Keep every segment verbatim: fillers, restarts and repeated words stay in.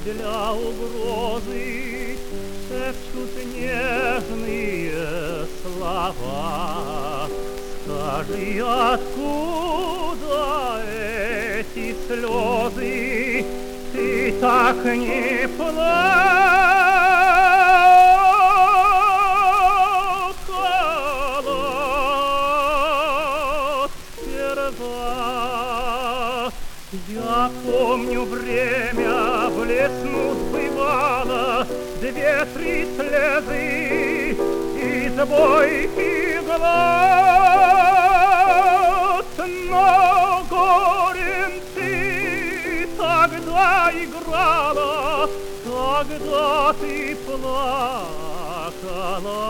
для угрозы шепчут нежные слова. Скажи, откуда эти слезы? Ты так не плакала сперва. Я помню время, блеснут бывало две-три слезы из бойких глаз, но горем ты тогда играла, когда ты плакала,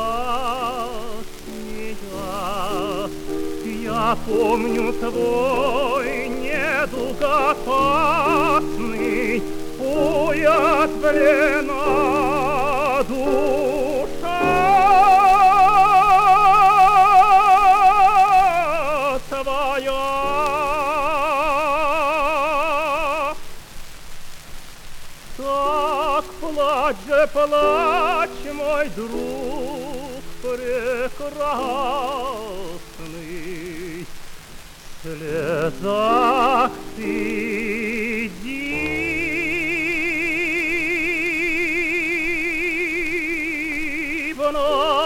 смеясь. Я помню твой недуг опасный, уязвлена душа твоя. Так плачь же, плачь, мой друг прекрасный, в слезах ты дивна.